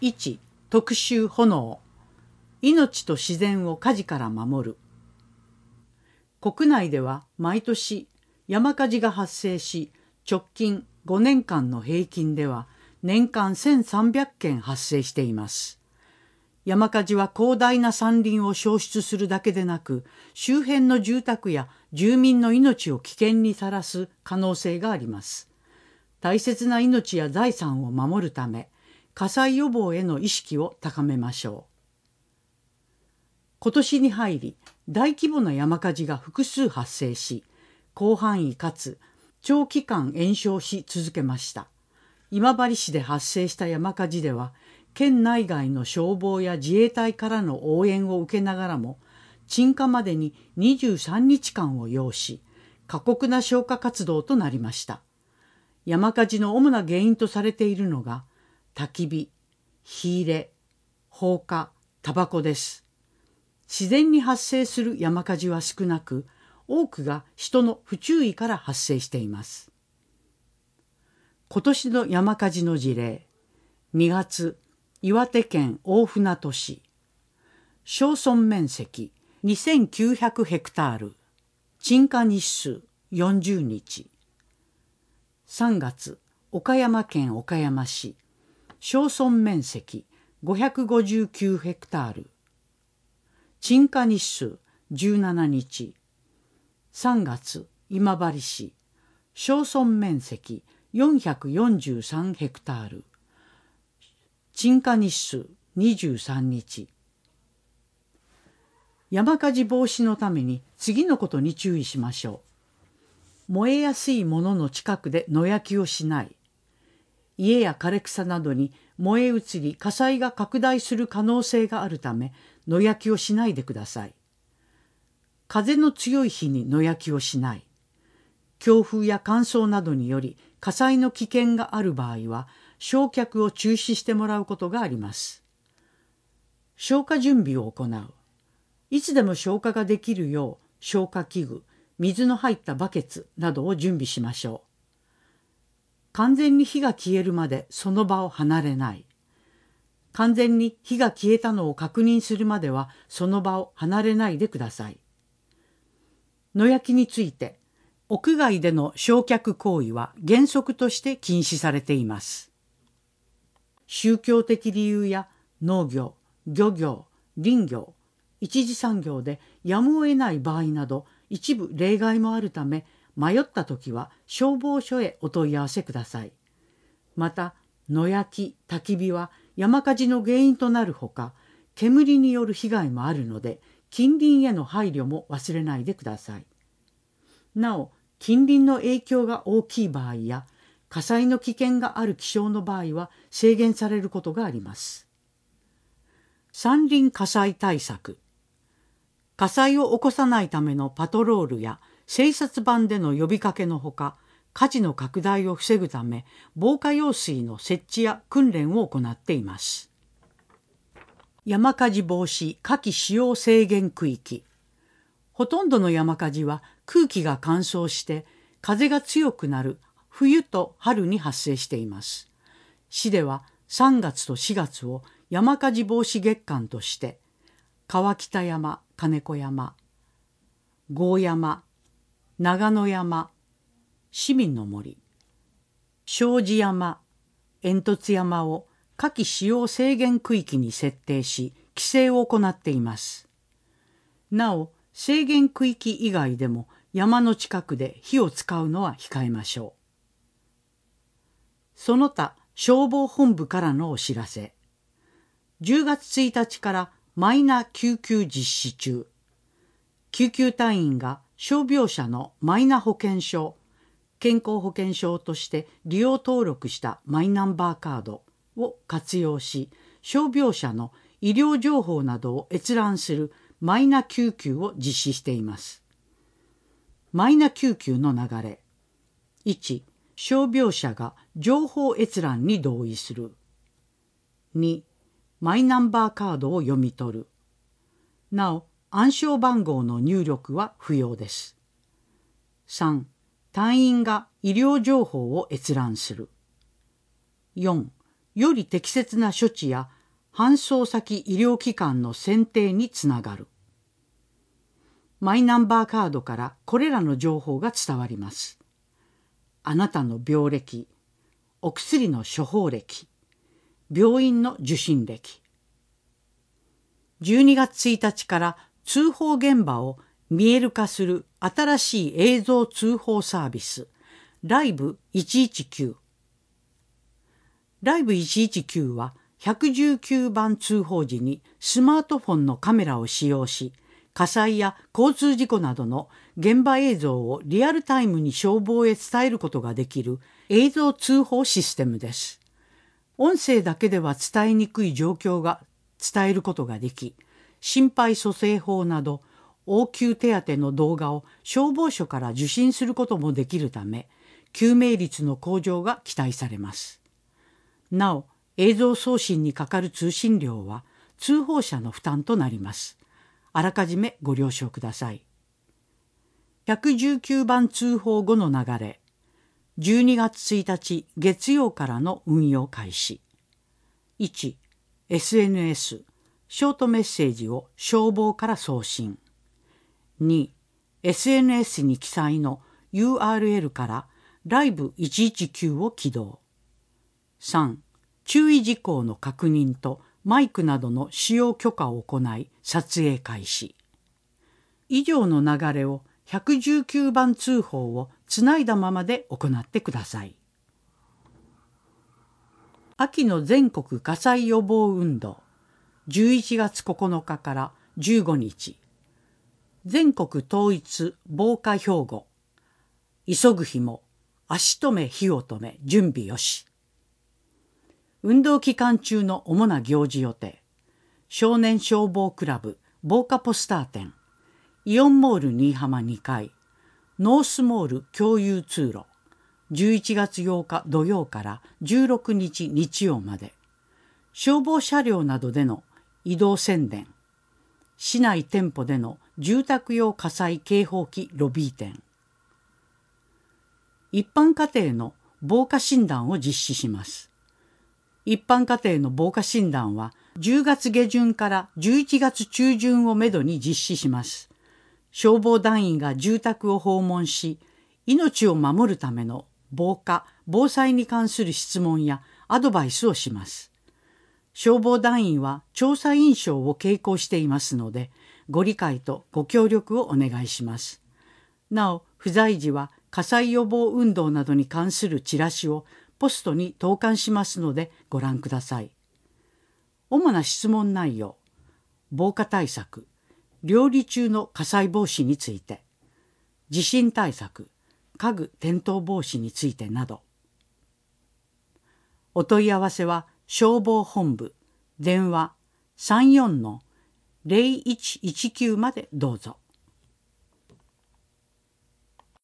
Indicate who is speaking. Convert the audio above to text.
Speaker 1: 1、特集炎。命と自然を火事から守る。国内では毎年山火事が発生し、直近5年間の平均では年間1300件発生しています。山火事は広大な山林を焼失するだけでなく、周辺の住宅や住民の命を危険にさらす可能性があります。大切な命や財産を守るため、火災予防への意識を高めましょう。今年に入り、大規模な山火事が複数発生し、広範囲かつ長期間延焼し続けました。今治市で発生した山火事では、県内外の消防や自衛隊からの応援を受けながらも、鎮火までに23日間を要し、過酷な消火活動となりました。山火事の主な原因とされているのが、焚き火、火入れ、放火、タバコです。自然に発生する山火事は少なく、多くが人の不注意から発生しています。今年の山火事の事例。2月、岩手県大船渡市。焼村面積2900ヘクタール。鎮火日数40日。3月、岡山県岡山市。焼村面積559ヘクタール。鎮火日数17日。3月、今治市。焼村面積443ヘクタール。鎮火日数23日。山火事防止のために次のことに注意しましょう。燃えやすいものの近くで野焼きをしない。家や枯れ草などに燃え移り火災が拡大する可能性があるため、野焼きをしないでください。風の強い日に野焼きをしない。強風や乾燥などにより火災の危険がある場合は、焼却を中止してもらうことがあります。消火準備を行う。いつでも消火ができるよう、消火器具、水の入ったバケツなどを準備しましょう。完全に火が消えるまでその場を離れない。完全に火が消えたのを確認するまではその場を離れないでください。野焼きについて、屋外での焼却行為は原則として禁止されています。宗教的理由や農業、漁業、林業、一次産業でやむを得ない場合など一部例外もあるため、迷ったときは消防署へお問い合わせください。また、野焼き、焚き火は山火事の原因となるほか、煙による被害もあるので、近隣への配慮も忘れないでください。なお、近隣の影響が大きい場合や、火災の危険がある気象の場合は制限されることがあります。山林火災対策。火災を起こさないためのパトロールや偵察板での呼びかけのほか、火事の拡大を防ぐため、防火用水の設置や訓練を行っています。山火事防止火器使用制限区域。ほとんどの山火事は空気が乾燥して風が強くなる冬と春に発生しています。市では3月と4月を山火事防止月間として、川北山、金子山、郷山、長野山、市民の森、庄司山、煙突山を火器使用制限区域に設定し、規制を行っています。なお、制限区域以外でも山の近くで火を使うのは控えましょう。その他、消防本部からのお知らせ。10月1日からマイナ救急実施中。救急隊員が傷病者のマイナ保険証、健康保険証として利用登録したマイナンバーカードを活用し、傷病者の医療情報などを閲覧するマイナ救急を実施しています。マイナ救急の流れ。1、傷病者が情報閲覧に同意する。2、マイナンバーカードを読み取る。なお、暗証番号の入力は不要です。3、隊員が医療情報を閲覧する。4、 より適切な処置や搬送先医療機関の選定につながる。マイナンバーカードからこれらの情報が伝わります。あなたの病歴、お薬の処方歴、病院の受診歴。12月1日から通報現場を見える化する新しい映像通報サービス、ライブ119。ライブ119は119番通報時にスマートフォンのカメラを使用し、火災や交通事故などの現場映像をリアルタイムに消防へ伝えることができる映像通報システムです。音声だけでは伝えにくい状況が伝えることができ、心肺蘇生法など応急手当の動画を消防署から受信することもできるため、救命率の向上が期待されます。なお、映像送信にかかる通信料は通報者の負担となります。あらかじめご了承ください。119番通報後の流れ。12月1日月曜からの運用開始。1、SNS、ショートメッセージを消防から送信。2、SNS に記載の URL からライブ119を起動。3、注意事項の確認とマイクなどの使用許可を行い撮影開始。以上の流れを119番通報をつないだままで行ってください。秋の全国火災予防運動、11月9日から15日。全国統一防火標語。急ぐ紐、足止め火を止め、準備よし。運動期間中の主な行事予定。少年消防クラブ防火ポスター展、イオンモール新居浜2階、ノースモール共有通路、11月8日土曜から16日日曜まで。消防車両などでの移動宣伝。市内店舗での住宅用火災警報器ロビー店。一般家庭の防火診断を実施します。一般家庭の防火診断は10月下旬から11月中旬をめどに実施します。消防団員が住宅を訪問し、命を守るための防火・防災に関する質問やアドバイスをします。消防団員は調査印象を携行していますので、ご理解とご協力をお願いします。なお、不在時は火災予防運動などに関するチラシをポストに投函しますのでご覧ください。主な質問内容、防火対策、料理中の火災防止について、地震対策、家具転倒防止についてなど。お問い合わせは消防本部、電話 34-0119 までどうぞ。